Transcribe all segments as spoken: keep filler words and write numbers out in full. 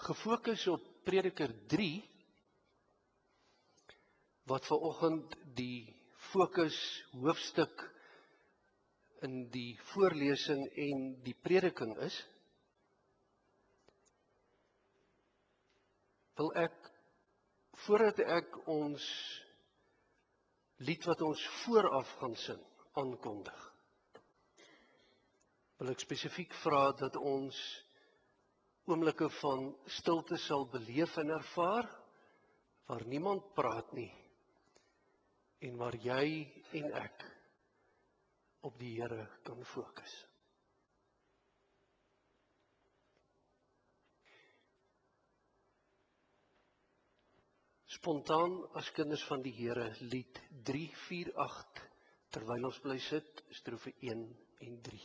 gefokus op Prediker drie, wat vanoggend die fokus hoofstuk in die voorlesing en die prediking is, wil ek, voordat ek ons lied wat ons vooraf gaan sing, aankondig, wil ek spesifiek vra dat ons oomblikke van stilte sal beleef en ervaar, waar niemand praat nie, en waar jy en ek op die Here kan fokus. Spontaan as kinders van die Here, lied drie vier agt, terwyl ons bly sit, strofe een en drie.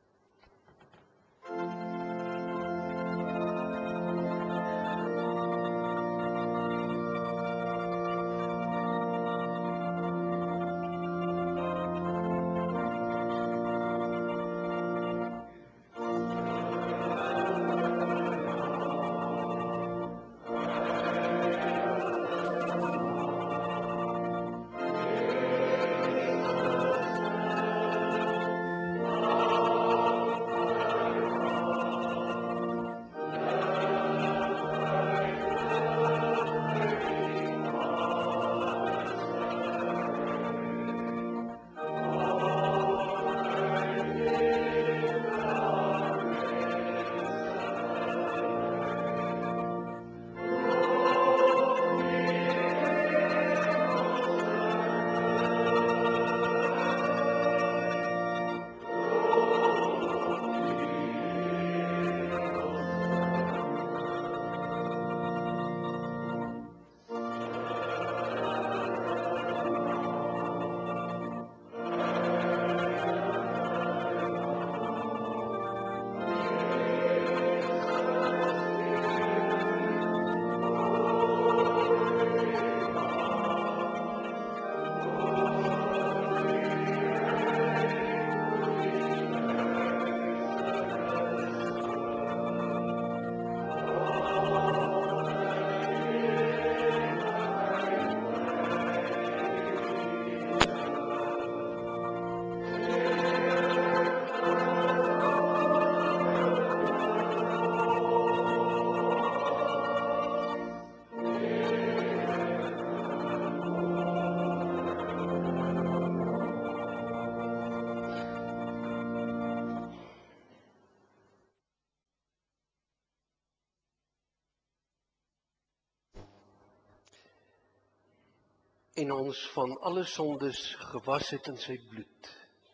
En ons van alle sondes gewas het in sy bloed,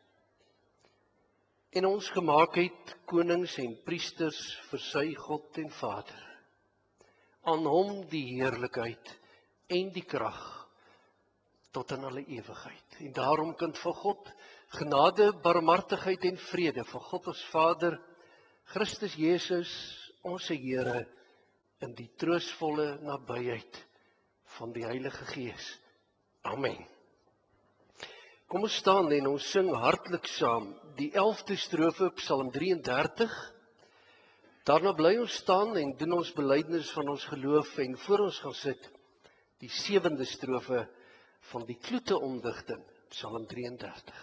en ons gemaak het konings en priesters vir sy God en Vader. Aan hom die heerlikheid en die krag tot in alle ewigheid. En daarom kind van God, genade, barmhartigheid en vrede van God ons Vader, Christus Jesus, ons Here, in die troostvolle nabyheid van die Heilige Gees. Amen. Kom ons staan en ons sing hartlik saam die elfde strofe Psalm drieëndertig. Daarna bly ons staan en doen ons belydenis van ons geloof en voor ons gaan sit die sewende strofe van die kloete omdigting Psalm drieëndertig.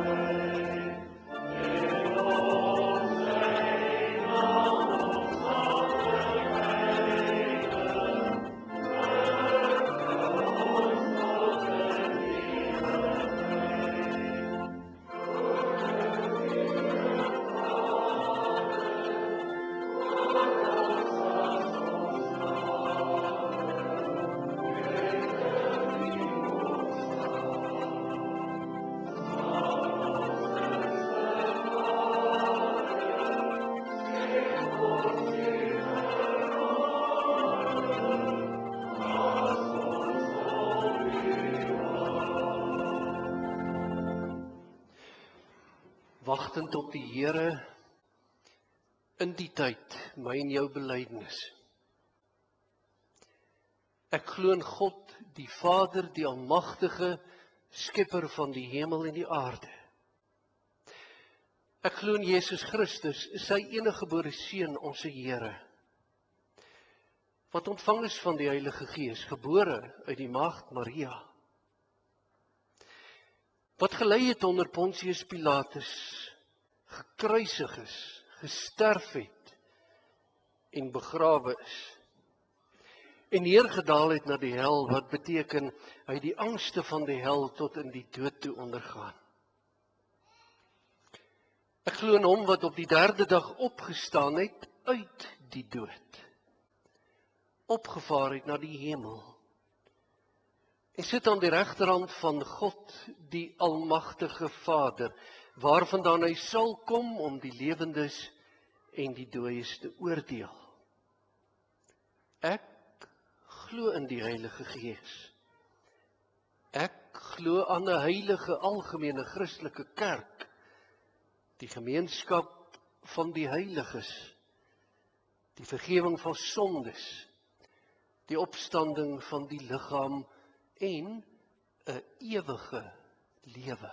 Oh wagtend op die Here in die tyd, my en jou belydenis. Ek glo in God, die Vader, die almagtige skepper van die hemel en die aarde. Ek glo in Jesus Christus, sy eniggebore seun, ons Here, wat ontvang is van die Heilige Gees, gebore uit die maagd Maria, wat gelei het onder Pontius Pilatus, gekruisig is, gesterf het en begrawe is, en neergedaal het na die hel, wat beteken, hy die angste van die hel tot in die dood toe ondergaan. Ek glo in hom wat op die derde dag opgestaan het uit die dood, opgevaar het na die hemel, en sit aan die regterhand van God, die almagtige Vader, waarvandaan hy sal kom om die lewendes en die dooies te oordeel. Ek glo in die Heilige Gees. Ek glo aan 'n heilige algemene Christelike kerk, die gemeenskap van die heiliges, die vergifnis van sondes, die opstanding van die liggaam en 'n ewige lewe.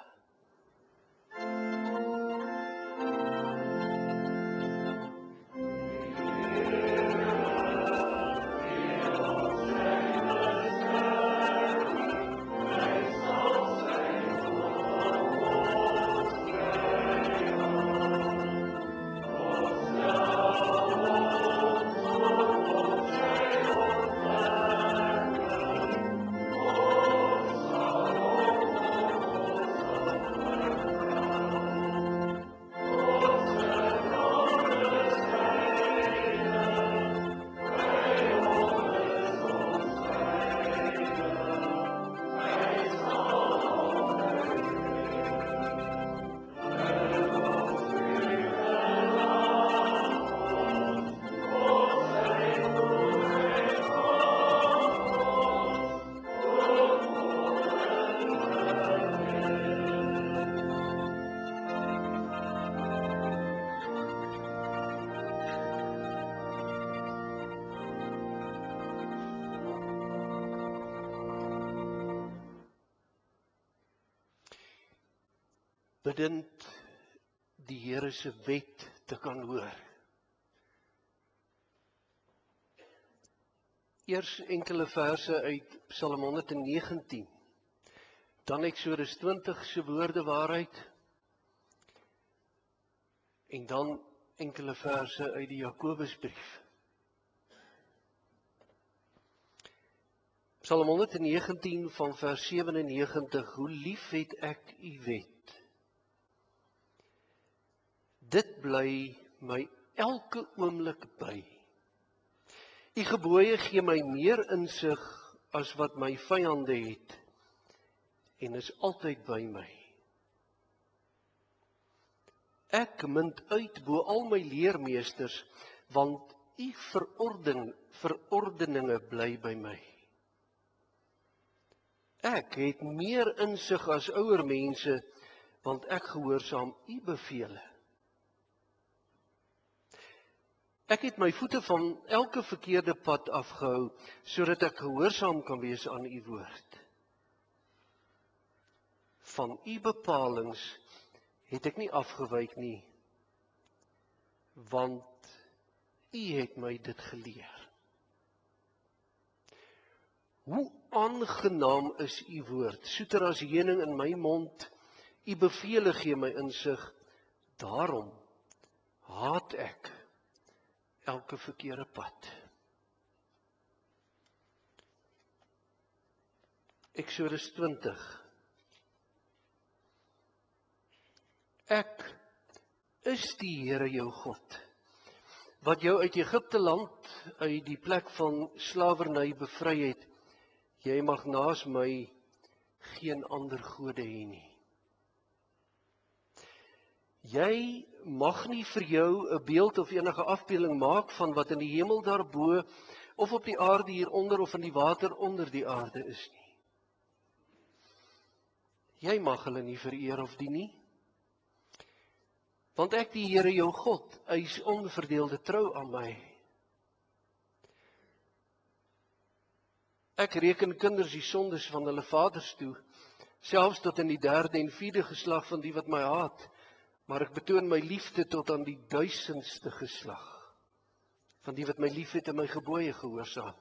Bidend die Here se wet te kan hoor. Eers enkele verse uit Psalm honderdnegentien, dan Eksodus twintig se woorde waarheid, en dan enkele verse uit die Jakobusbrief. Psalm honderdnegentien van vers sewennegentig, hoe lief het ek u wet. Dit bly my elke oomblik by. U gebooie gee my meer insig as wat my vyande het, en is altyd by my. Ek mind uit bo al my leermeesters, want u verordening, verordeninge bly by my. Ek het meer insig as ouer mense, want ek gehoorsaam u bevele. Ek het my voete van elke verkeerde pad afgehou, sodat ek gehoorsaam kan wees aan u woord. Van u bepalings het ek nie afgewyk nie, want u het my dit geleer. Hoe aangenaam is u woord, soeter as heuning in my mond, u bevele gee my insig, daarom haat ek elke verkeerde pad. Eksodus twintig. Ek is die Here jou God, wat jou uit Egipte land, uit die plek van slawerny bevry het. Jy mag naas my geen ander gode hê nie. Jy mag nie vir jou 'n beeld of enige afbeelding maak van wat in die hemel daarbo, of op die aarde hieronder, of in die water onder die aarde is nie. Jy mag hulle nie vereer of dien nie. Want ek die Here jou God, hy is onverdeelde trou aan my. Ek reken kinders die sondes van hulle vaders toe, selfs tot in die derde en vierde geslag van die wat my haat, maar ek betoon my liefde tot aan die duisendste geslag, van die wat my liefhet en my gebooie gehoorsaam.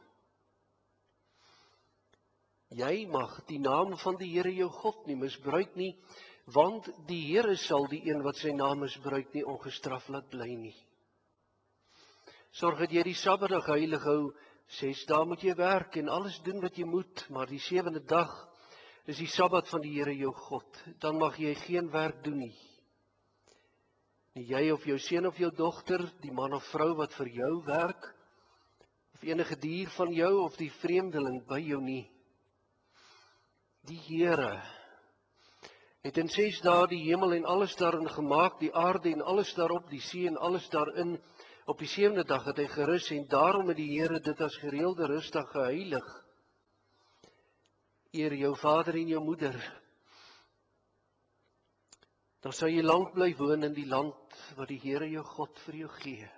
Jy mag die naam van die Here jou God nie misbruik nie, want die Here sal die een wat sy naam misbruik nie ongestraf laat bly nie. Sorg dat jy die Sabbatdag heilig hou, ses dae moet jy werk en alles doen wat jy moet, maar die sewende dag is die Sabbat van die Here jou God. Dan mag jy geen werk doen nie. Nie jy of jou seun of jou dogter, die man of vrou wat vir jou werk, of enige dier van jou of die vreemdeling by jou nie. Die Here het in ses dae die hemel en alles daarin gemaak, die aarde en alles daarop, die see en alles daarin. Op die sewende dag het hy gerus en daarom het die Here dit as gereelde rusdag geheilig. Eer jou vader en jou moeder. Dan sal jy lank bly woon in die land wat die Here jou God vir jou gee.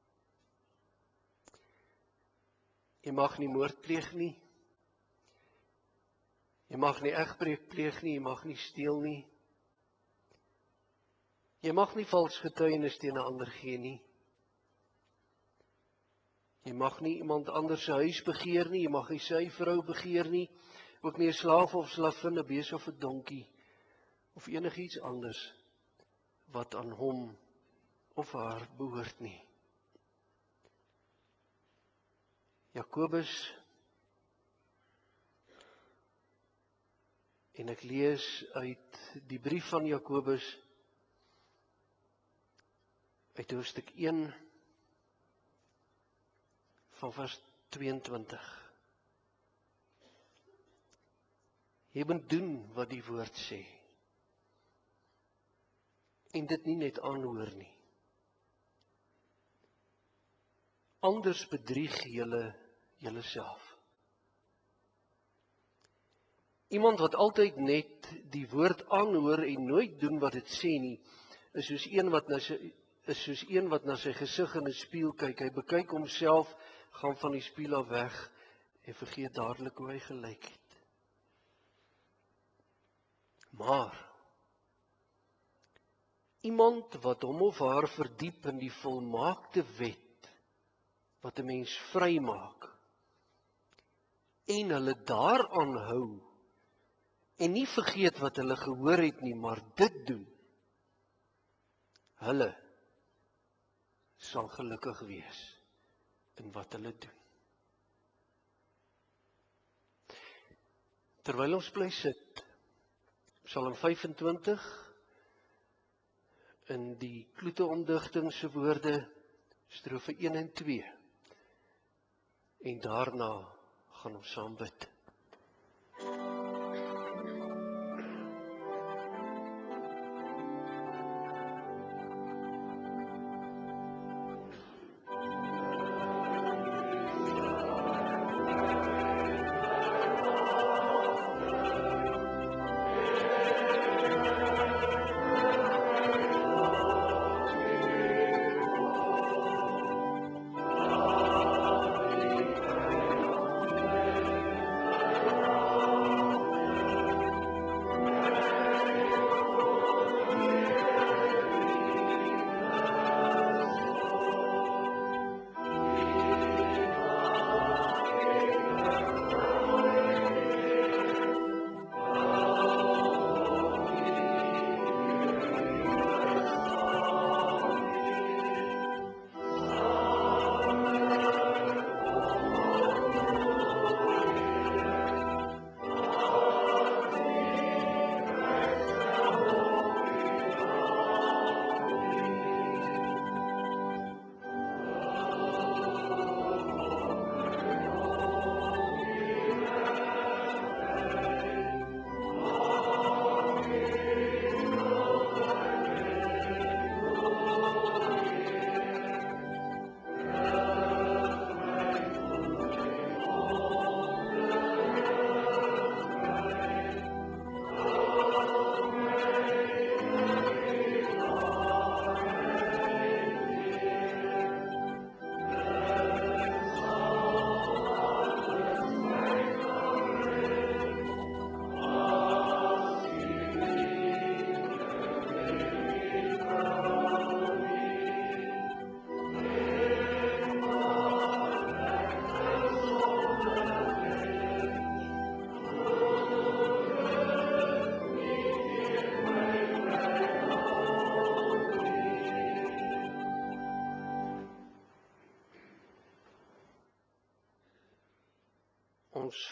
Jy mag nie moord pleeg nie. Jy mag nie egbreek pleeg nie, jy mag nie steel nie. Jy mag nie vals getuienis teen 'n ander gee nie. Jy mag nie iemand anders se huis begeer nie, jy mag nie sy vrou begeer nie, ook nie 'n slaaf of slavin, 'n bees of 'n donkie, of enigiets anders wat aan hom of haar behoort nie. Jakobus, en ek lees uit die brief van Jakobus, uit hoofstuk een, van vers tweeëntwintig. Jy moet doen wat die woord sê. En dit nie net aanhoor nie. Anders bedrieg julle julleself. Iemand wat altyd net die woord aanhoor en nooit doen wat dit sê nie, is soos een wat na sy is soos een wat na sy gesig in 'n spieël kyk. Hy bekyk homself, gaan van die spieël af weg en vergeet dadelik hoe hy gelyk het. Maar iemand wat hom of haar verdiep in die volmaakte wet wat 'n mens vrymaak en hulle daaraan hou en nie vergeet wat hulle gehoor het nie, maar dit doen, hulle sal gelukkig wees in wat hulle doen. Terwyl ons bly sit, Psalm vyfentwintig, in die Kloete-omdigting se woorde, strofe een en twee. En daarna gaan ons saam bid.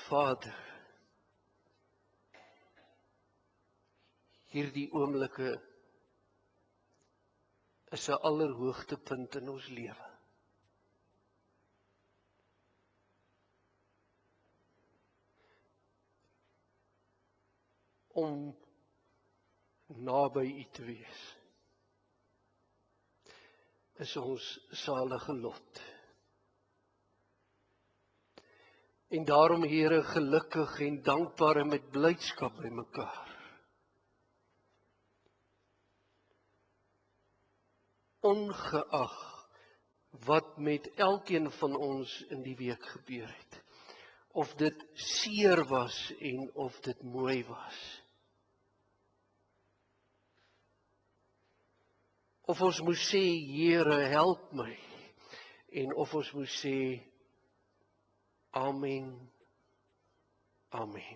Vader, hierdie oomblikke is 'n allerhoogtepunt in ons lewe. Om naby U te wees, is ons salige lot. En daarom, Here, gelukkig en dankbaar en met blydskap by mekaar. Ongeag wat met elkeen van ons in die week gebeur het. Of dit seer was en of dit mooi was. Of ons moes sê, Here, help my. En of ons moes sê, Amen, Amen.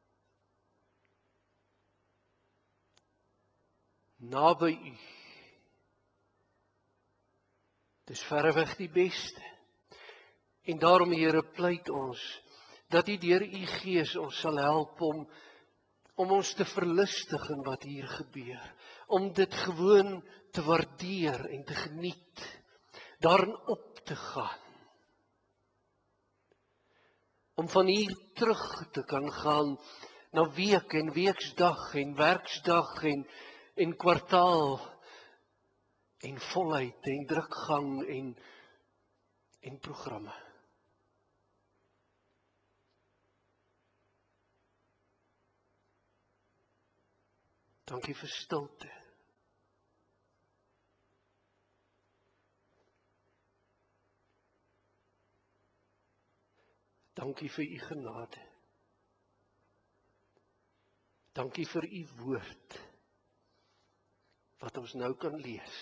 Naby U. Dis verreweg die beste. En daarom, Here, pleit ons, dat U deur U Gees ons sal help om, om ons te verlustig in wat hier gebeur. Om dit gewoon te waardeer en te geniet. Daarin op te gaan. Om van hier terug te kan gaan na week en weeksdag en werksdag en, en kwartaal en volheid en drukgang en, en programme. Dankie vir stilte. Dankie vir U genade. Dankie vir U woord, wat ons nou kan lees.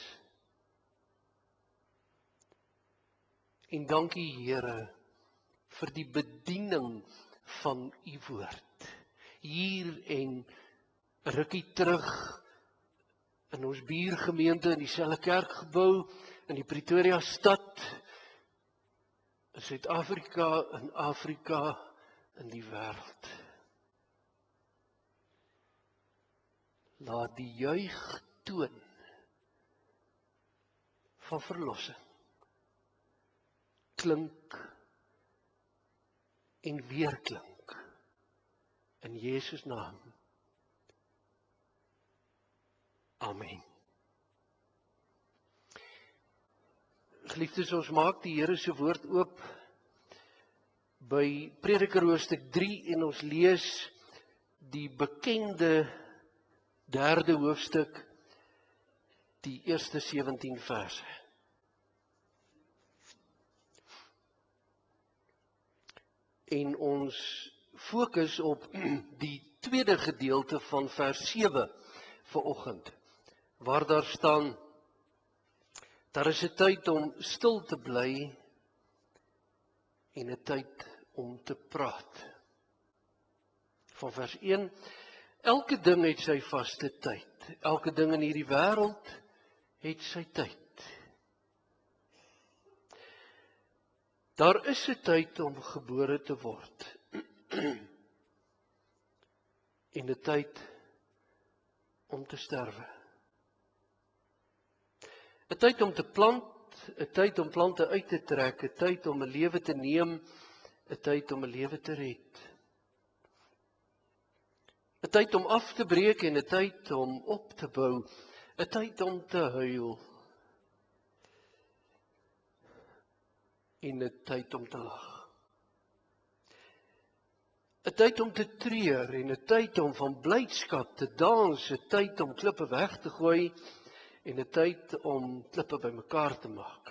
En dankie, Here, vir die bediening van U woord. Hier en 'n rukkie terug in ons buurgemeente in dieselfde kerkgebou in die Pretoria stad, in Suid-Afrika, in Afrika, in die wêreld. Laat die juigtoon van verlossing klink en weer klink in Jesus naam. Amen. Geliefdes, ons maak die Here se woord oop by Prediker hoofstuk drie en ons lees die bekende derde hoofstuk, die eerste sewentien verse. En ons fokus op die tweede gedeelte van vers sewe vanoggend, waar daar staan, daar is 'n tyd om stil te bly en 'n tyd om te praat. Van vers een, elke ding het sy vaste tyd. Elke ding in hierdie wêreld het sy tyd. Daar is 'n tyd om gebore te word. En 'n tyd om te sterwe. 'n Tyd om te plant, 'n tyd om plante uit te trek, 'n tyd om 'n lewe te neem, 'n tyd om 'n lewe te red. 'n Tyd om af te breek en 'n tyd om op te bou, 'n tyd om te huil en 'n tyd om te lag. 'n Tyd om te treur en 'n tyd om van blydskap te dans, 'n tyd om klippe weg te gooi en 'n tyd om klippe bymekaar te maak.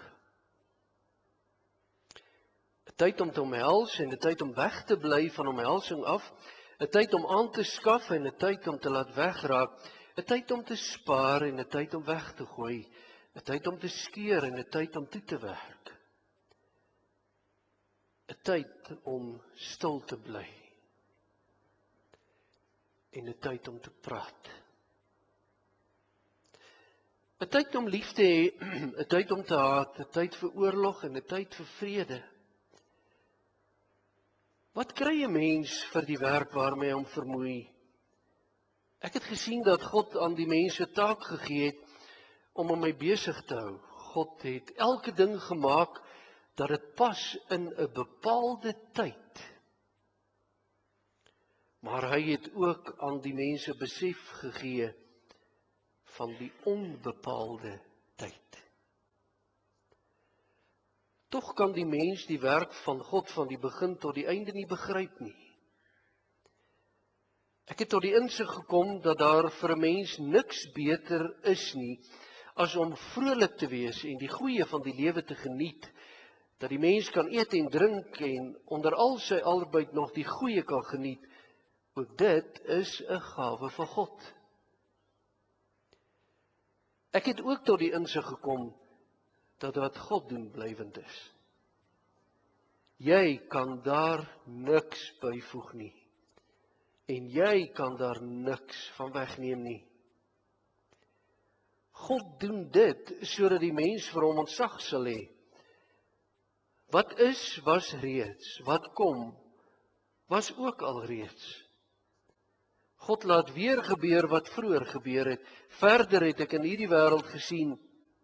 'n Tyd om te omhels en 'n tyd om weg te bly van omhelsing af, 'n tyd om aan te skaf en 'n tyd om te laat wegraak, 'n tyd om te spaar en 'n tyd om weg te gooi, 'n tyd om te skeur en 'n tyd om toe te werk. 'n Tyd om stil te bly en 'n tyd om te praat. 'n Tyd om lief te hê, 'n tyd om te haat, 'n tyd vir oorlog en 'n tyd vir vrede. Wat kry 'n mens vir die werk waarmee hy hom vermoei? Ek het gesien dat God aan die mense taak gegee het om hom mee besig te hou. God het elke ding gemaak dat dit pas in 'n bepaalde tyd. Maar hy het ook aan die mense besef gegee van die onbepaalde tyd. Tog kan die mens die werk van God van die begin tot die einde nie begryp nie. Ek het tot die insig gekom dat daar vir 'n mens niks beter is nie as om vrolik te wees en die goeie van die lewe te geniet, dat die mens kan eet en drink en onder al sy arbeid nog die goeie kan geniet. Ook dit is 'n gawe van God. Ek het ook tot die insig gekom dat wat God doen blywend is. Jy kan daar niks byvoeg nie. En jy kan daar niks van wegneem nie. God doen dit sodat die mens vir hom ontzag sal hê. Wat is, was reeds. Wat kom, was ook al reeds. God laat weer gebeur wat vroeër gebeur het. Verder het ek in hierdie wêreld gesien,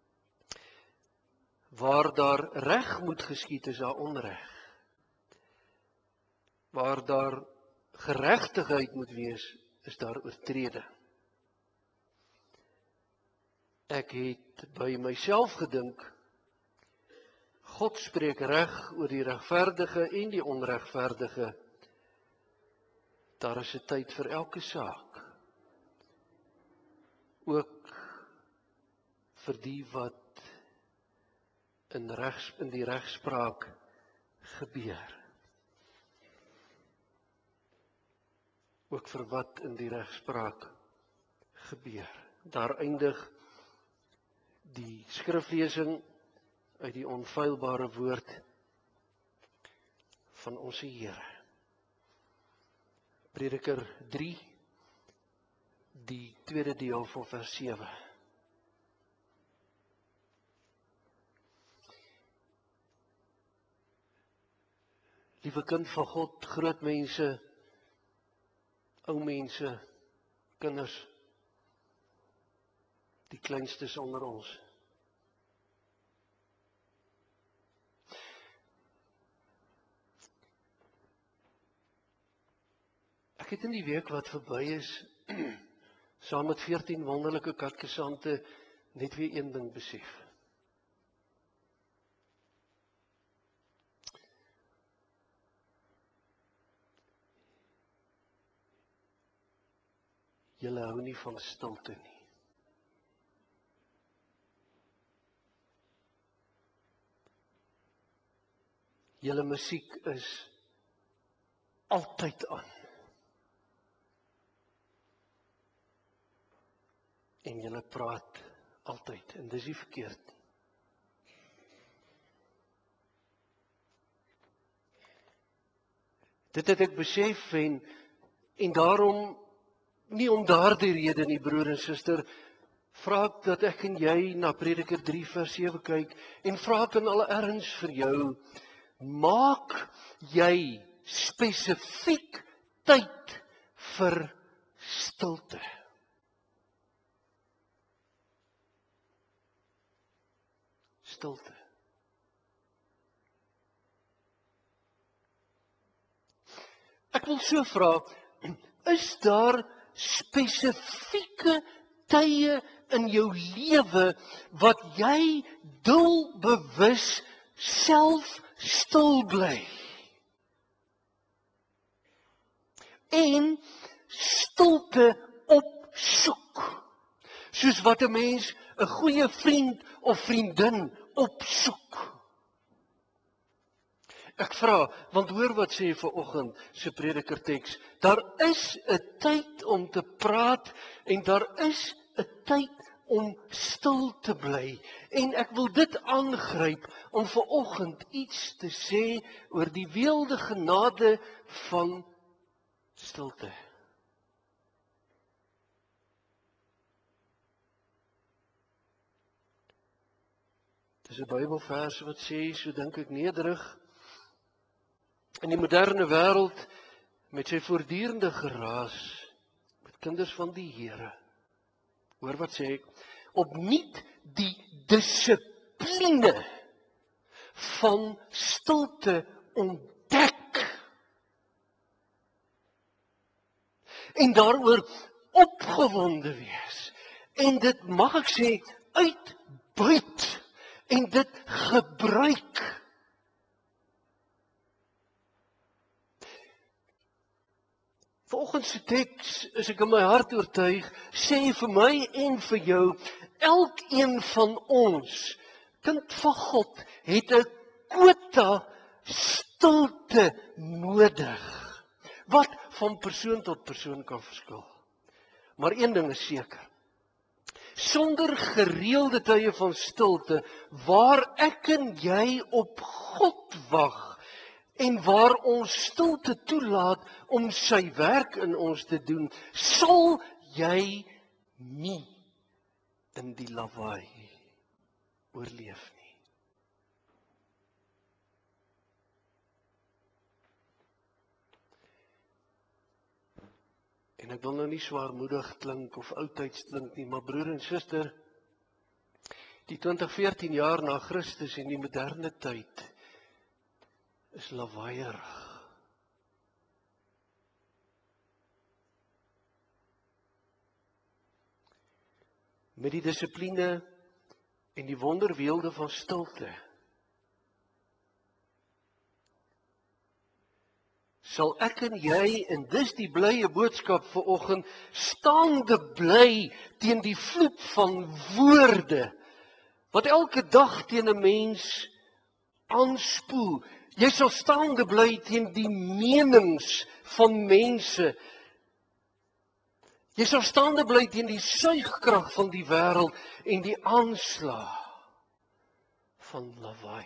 waar daar reg moet geskied, is daar onreg. Waar daar geregtigheid moet wees, is daar oortreding. Ek het by myself gedink, God spreek reg oor die regverdige en die onregverdige. Daar is 'n tyd vir elke saak. Ook vir die wat in regs in die regspraak gebeur. Ook vir wat in die regspraak gebeur. Daar eindig die skriflesing uit die onfeilbare woord van ons Here. Prediker drie, die tweede deel van vers sewe. Liewe kind van God, groot mense, ou mense, kinders, die kleinstes onder ons. Ek het in die week wat verby is, saam met veertien wonderlike katkesante, net weer een ding besef. Julle hou nie van stilte nie. Julle musiek is altyd aan. En julle praat altyd, en dis nie verkeerd nie. Dit het ek besef en, en daarom, nie om daardie rede nie, broer en suster, vra ek dat ek en jy na Prediker drie vers sewe kyk, en vra ek in alle erns vir jou, maak jy spesifiek tyd vir stilte. Stilte. Ek wil so vra, is daar spesifieke tye in jou lewe wat jy doelbewus self stil bly? En stilte opsoek. Soos wat 'n mens 'n goeie vriend of vriendin opsoek. Ek vra, want hoor wat sê vanoggend se predikerteks, daar is 'n tyd om te praat en daar is 'n tyd om stil te bly. En ek wil dit aangryp om vanoggend iets te sê oor die weelde genade van stilte. Dis 'n Bybelvers wat sê, so dink ek nederig, In die moderne wêreld met sy voortdurende geraas met kinders van die Here. Hoor wat sê ek? Opnuut die dissipline van stilte ontdek en daaroor opgewonde wees en dit mag ek sê uitbuit en dit gebruik. Vanoggend se teks, is ek in my hart oortuig, sê vir my en vir jou, elkeen van ons, kind van God, het 'n kwota stilte nodig, wat van persoon tot persoon kan verskil. Maar een ding is seker, sonder gereelde tye van stilte, waar ek en jy op God wag, en waar ons stilte toelaat om sy werk in ons te doen, sal jy nie in die lawaai oorleef nie. En ek wil nou nie swaarmoedig klink of oudtyds klink nie, maar broer en suster, die twintig veertien jaar na Christus en die moderne tyd is lawaaierig. Met die dissipline en die wonderweelde van stilte sal ek en jy, en dis die blye boodskap vanoggend, staande bly teen die vloed van woorde wat elke dag teen 'n mens aanspoel. Jy sal staande bly teen die menings van mense. Jy sal staande bly teen die suigkrag van die wêreld en die aanslag van lawaai.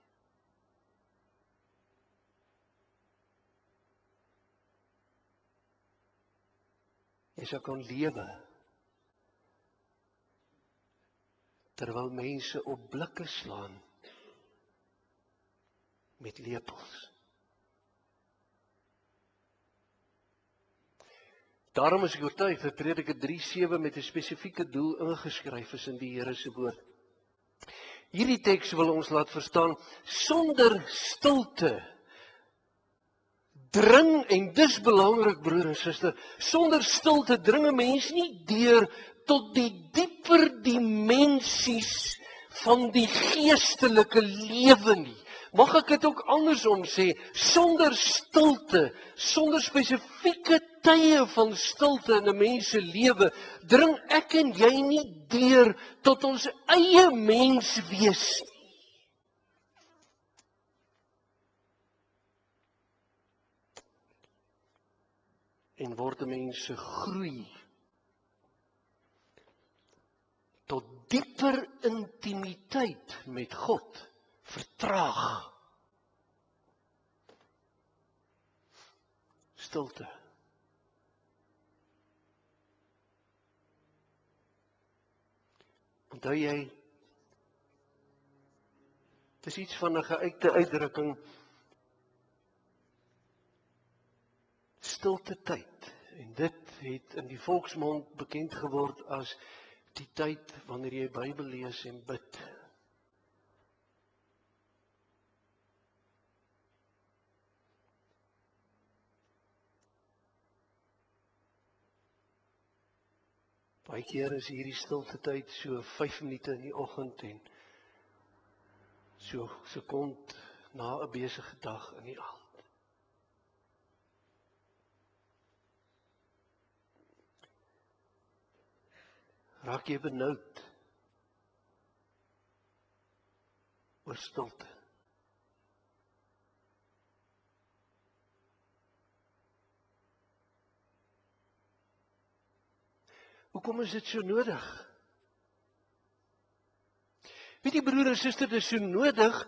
Jy sal kan lewe terwyl mense op blikke slaan met lepels. Daarom is ek oortuig dat Prediker drie sewe met 'n spesifieke doel ingeskryf is in die Here se woord. Hierdie teks wil ons laat verstaan, sonder stilte dring, en dis belangrik broer en suster, sonder stilte dring 'n mens nie deur tot die dieper dimensies van die geestelike lewe nie. Mag ek dit ook andersom sê, sonder stilte, sonder spesifieke tye van stilte in 'n mens se lewe, dring ek en jy nie deur tot ons eie mens wees nie. En word 'n mens se groei tot dieper intimiteit met God vertraag. Stilte. Onthou jy, dit is iets van 'n geuite uitdrukking, stilte tyd. En dit het in die volksmond bekend geword as die tyd wanneer jy Bybel lees en bid. Baie keer is hierdie stilte tyd so vyf minute in die oggend en so sekond na 'n besige dag in die aand. Raak jy benoud oor stilte? Hoekom is dit so nodig? Weet jy broer en suster, dit is so nodig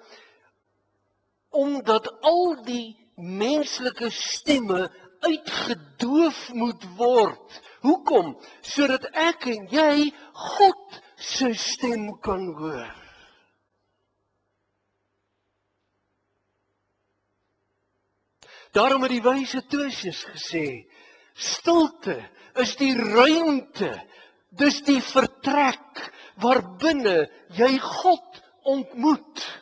omdat al die menslike stemme uitgedoof moet word. Hoekom? Sodat ek en jy God se stem kan hoor. Daarom het die wyse Tersius gesê, stilte is die ruimte, dis die vertrek waarbinne jy God ontmoet.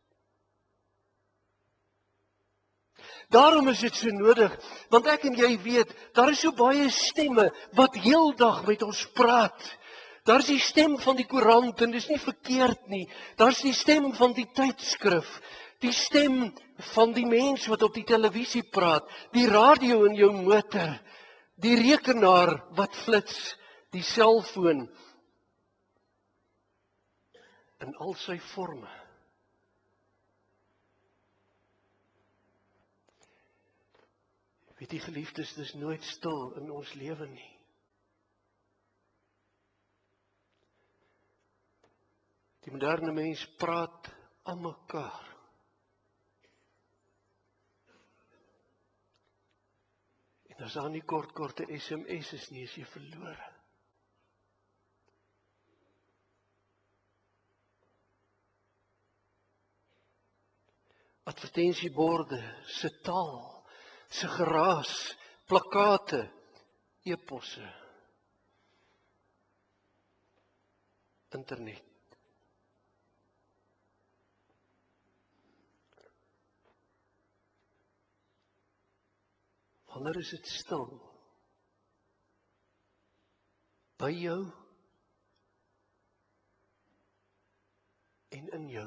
Daarom is dit so nodig, want ek en jy weet, daar is so baie stemme wat heeldag met ons praat. Daar is die stem van die koerant en dis nie verkeerd nie. Daar is die stem van die tydskrif, die stem van die mens wat op die televisie praat, die radio in jou motor, die rekenaar wat flits, die selfoon in al sy forme. Weet die geliefdes, dis nooit stil in ons lewe nie. Die moderne mens praat aan mekaar. En as daar nie kort korte S M S is nie, is jy verlore. Advertensieborde, se taal, se geraas, plakate, e-posse, internet. Wanneer is dit stil? By jou en in jou.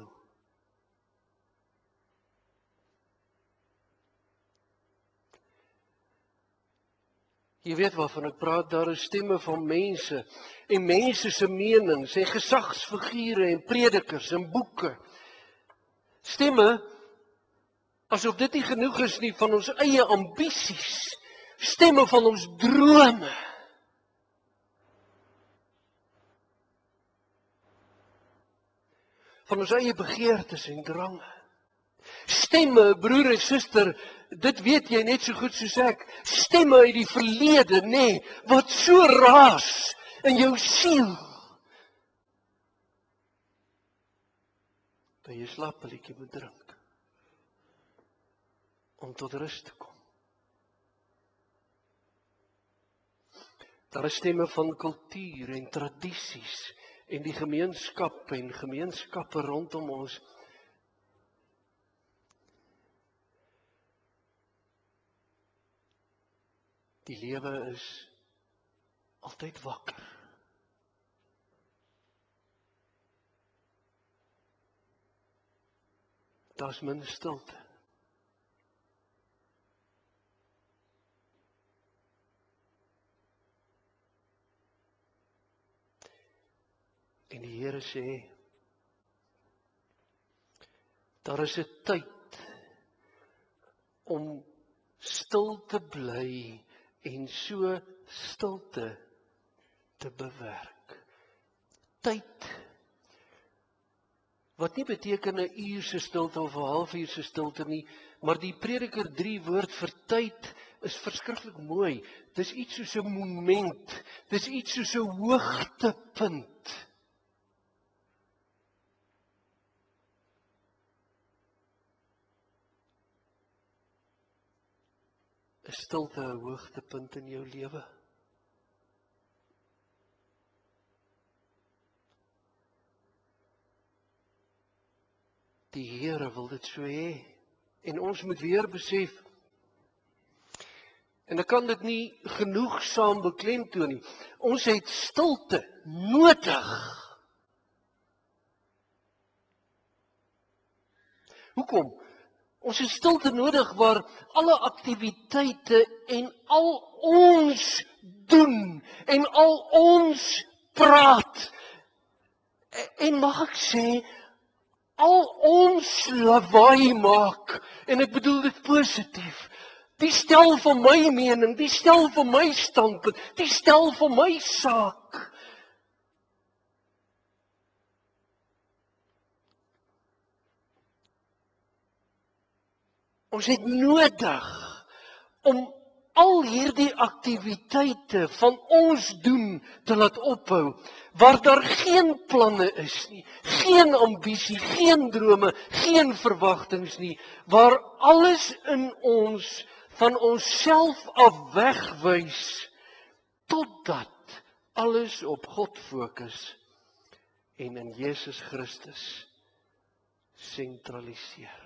Jy weet waarvan ek praat, daar is stemme van mense en mense se menings en gesagsfigure en predikers en boeke. Stemme, asof dit nie genoeg is nie, van ons eie ambisies, stemme van ons drome. Van ons eie begeertes en drange. Stemme, broer en suster, dit weet jy net so goed soos ek, stemme uit die verlede, nê, wat so raas in jou siel. Dat jy slaap 'n liedjie moet drink, om tot rus te kom. Daar is stemme van kultuur en tradisies en die gemeenskap en gemeenskappe rondom ons. Die lewe is altyd wakker. Daar's min stilte. En die Here sê, daar is 'n tyd om stil te bly en so stilte te bewerk. Tyd wat nie beteken 'n uur se stilte of 'n halfuur se stilte nie, maar die Prediker drie woord vir tyd is verskriklik mooi. Dis iets soos 'n moment, dis iets soos 'n hoogtepunt. 'n Stilte 'n hoogtepunt in jou lewe? Die Here wil dit so hê. En ons moet weer besef, en ek kan dit nie genoegsaam beklemtoon nie, ons het stilte nodig. Hoekom? Ons het stilte nodig waar alle aktiwiteite en al ons doen en al ons praat. En mag ek sê, al ons lawaai maak, en ek bedoel dit positief, die stel vir my mening, die stel vir my standpunt, die stel vir my saak. Ons het nodig om al hierdie aktiwiteite van ons doen te laat ophou, waar daar geen planne is nie, geen ambisie, geen drome, geen verwagtings nie, waar alles in ons van onsself af wegwys totdat alles op God fokus en in Jesus Christus sentraliseer.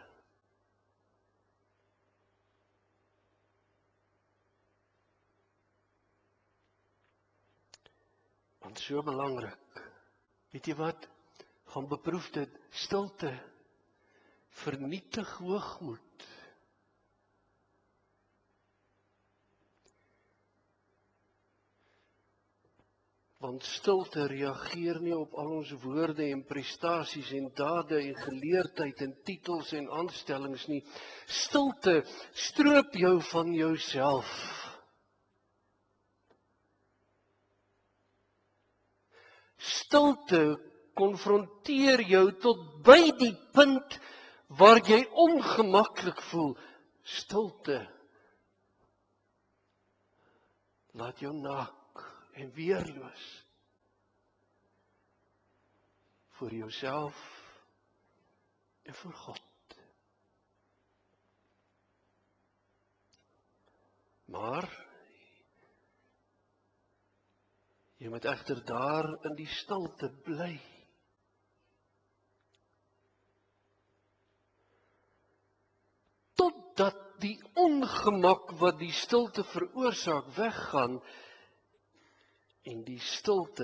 Want so belangrik, weet jy wat, gaan beproef dit, stilte, vernietig hoogmoed. Want stilte reageer nie op al ons woorde en prestasies en dade en geleerdheid en titels en aanstellings nie. Stilte stroop jou van jouself. Stilte konfronteer jou tot by die punt waar jy ongemaklik voel. Stilte laat jou naak en weerloos vir jouself en vir God. Maar jy moet egter daar in die stilte bly. Totdat die ongemak wat die stilte veroorsaak weggaan en die stilte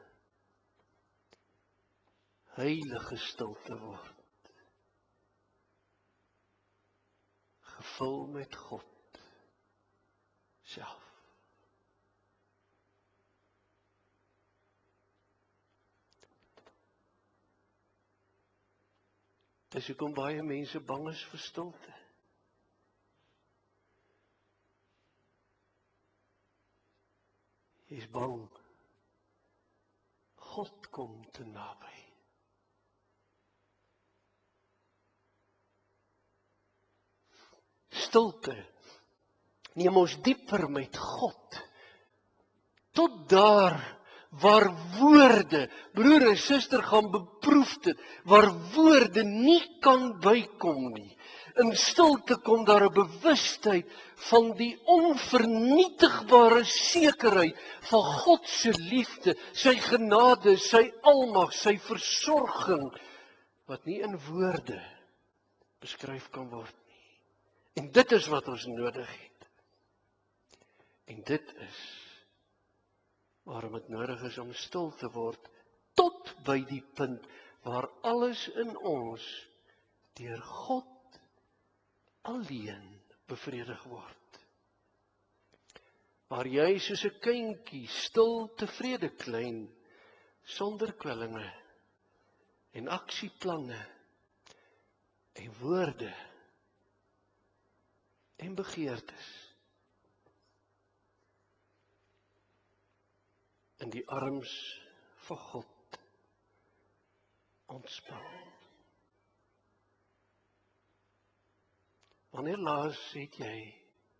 heilige stilte word. Gevul met God self. Dis hoekom baie mense bang is vir stilte. Jy is bang. God kom te naby. Stilte neem ons dieper met God. Tot daar waar woorde, broer en suster gaan beproef dit, waar woorde nie kan bykom nie. In stilte kom daar 'n bewustheid van die onvernietigbare sekerheid van God se liefde, sy genade, sy almag, sy versorging, wat nie in woorde beskryf kan word nie. En dit is wat ons nodig het. En dit is waarom dit nodig is om stil te word, tot by die punt waar alles in ons deur God alleen bevredig word. Waar jy soos 'n kindjie stil tevrede klein, sonder kwellinge en aksieplanne en woorde en begeertes in die arms van God ontspan. Wanneer laas het jy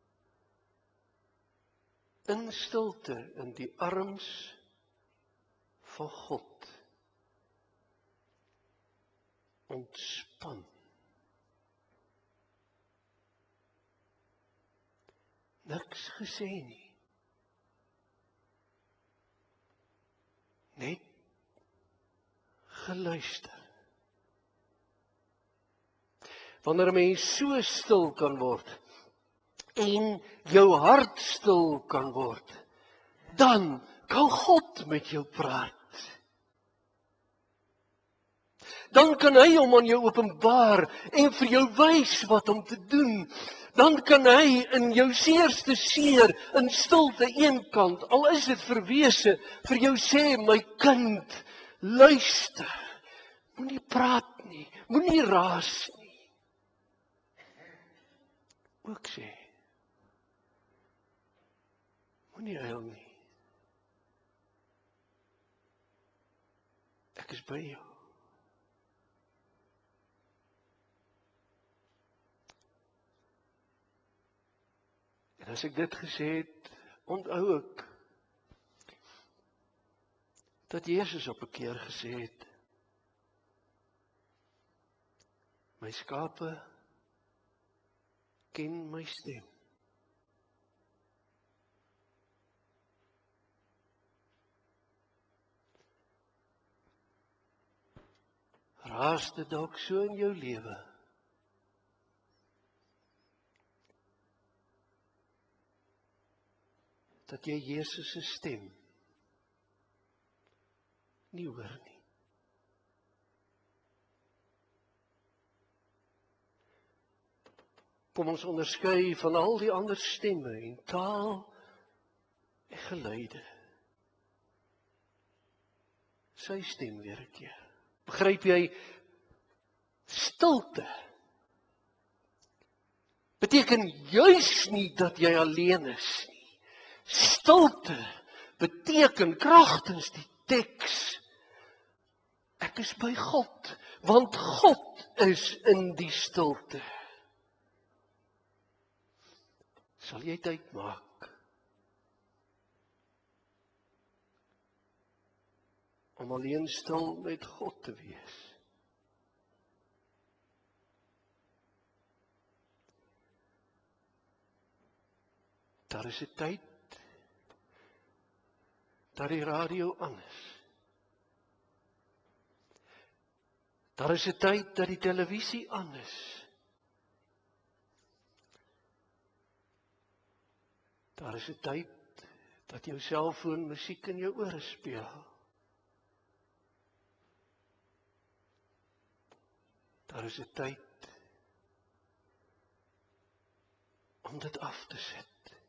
in stilte in die arms van God ontspan? Niks gesê nie. Net geluister. Wanneer 'n mens so stil kan word en jou hart stil kan word, dan kan God met jou praat. Dan kan hy hom aan jou openbaar en vir jou wys wat om te doen. Dan kan hy in jou seerste seer in stilte eenkant, al is dit verwese, vir jou sê, my kind, luister. Moenie praat nie, moenie raas nie. Ook sê, moenie huil nie. Ek is by jou. En as ek dit gesê het, onthou ek dat Jesus op 'n keer gesê het, my skape ken my stem Raas dit dalk so in jou lewe dat jy Jesus se stem nie hoor nie. Kom ons onderskei van al die ander stemme en taal en geluide. Sy stem weer 'n keer. Begryp jy, stilte beteken juis nie dat jy alleen is nie. Stilte beteken kragtens die teks, ek is by God, want God is in die stilte. Sal jy tyd maak om alleen stil met God te wees? Daar is 'n tyd dat die radio aan is. Daar is 'n tyd dat die televisie aan is. Daar is 'n tyd dat jou selfoon musiek in jou ore speel. Daar is 'n tyd om dit af te sit.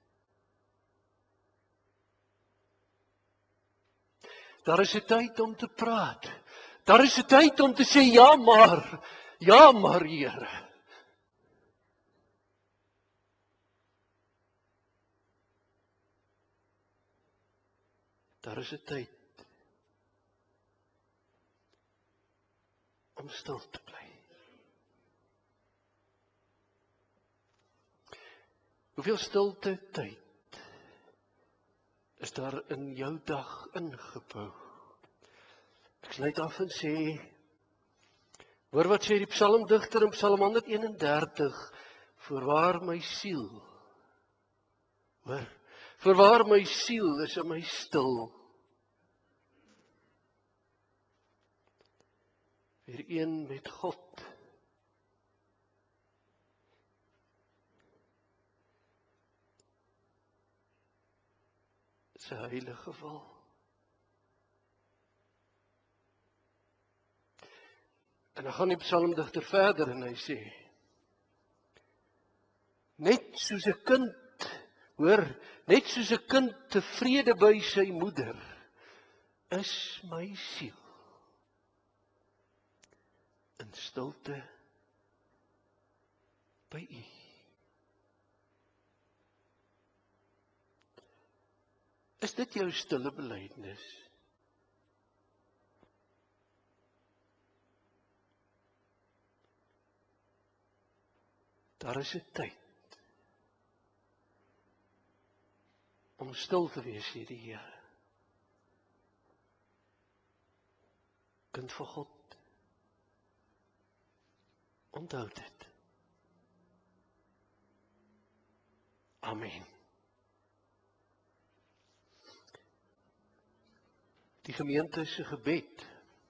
Daar is 'n tyd om te praat. Daar is 'n tyd om te sê ja maar, ja maar Here. Daar is 'n tyd om stil te bly. Hoeveel stilte tyd is daar in jou dag ingebou? Ek sluit af en sê, hoor wat sê die psalmdigter in Psalm honderd een en dertig, voorwaar my siel, hoor, voorwaar my siel is in my stil. Weer een met God. Sy heilige wil. En dan gaan die psalmdigter verder en hy sê, net soos 'n kind, hoor, net soos 'n kind tevrede by sy moeder, is my siel in stilte by U. Is dit jou stille belydenis? Daar is 'n tyd om stil te wees, sê die Here. Kind van God, onthou dit. Amen. Die gemeente se gebed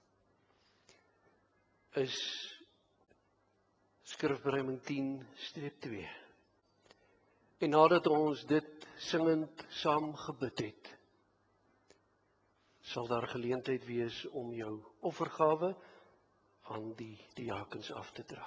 is Skrifberuiming tien streep twee. En nadat ons dit singend saam gebid het, sal daar geleentheid wees om jou offergawe aan die diakens af te dra.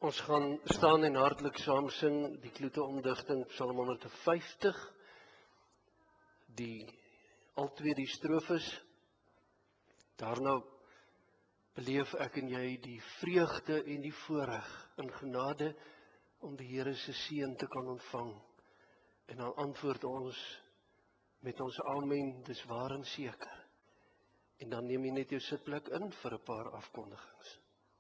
Ons gaan staan en hartlik saam sing die kloete omdigting Psalm honderdvyftig, die altwee die strofes. Daarna beleef ek en jy die vreugde en die voorreg in genade om die Here se seën te kan ontvang. En dan antwoord ons met ons amen, dis waar en seker. En dan neem jy net jou sitplek in vir 'n paar afkondigings.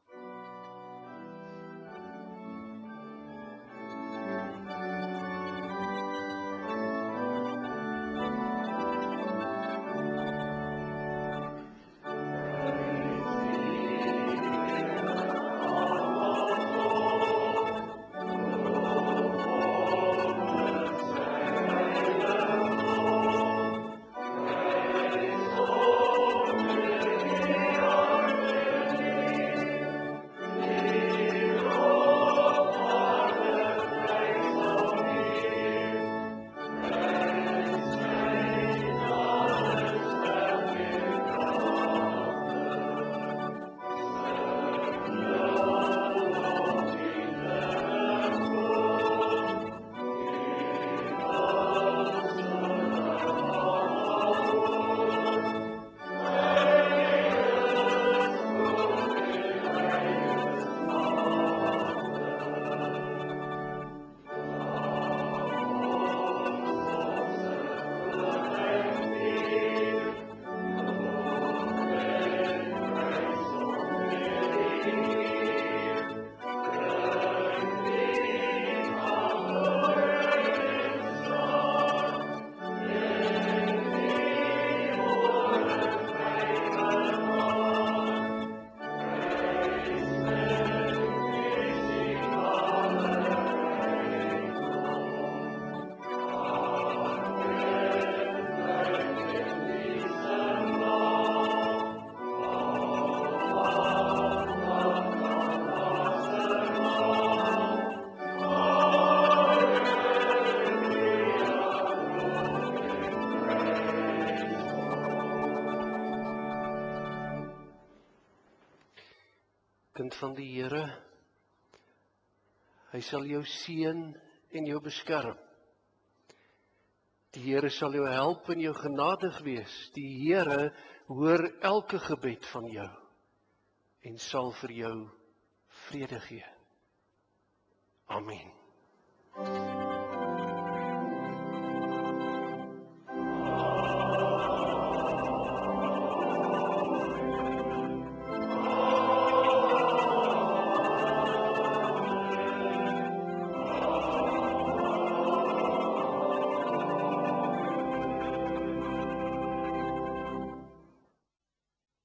Kind van die Here, hy sal jou seën en jou beskerm. Die Here sal jou help en jou genadig wees. Die Here hoor elke gebed van jou en sal vir jou vrede gee. Amen.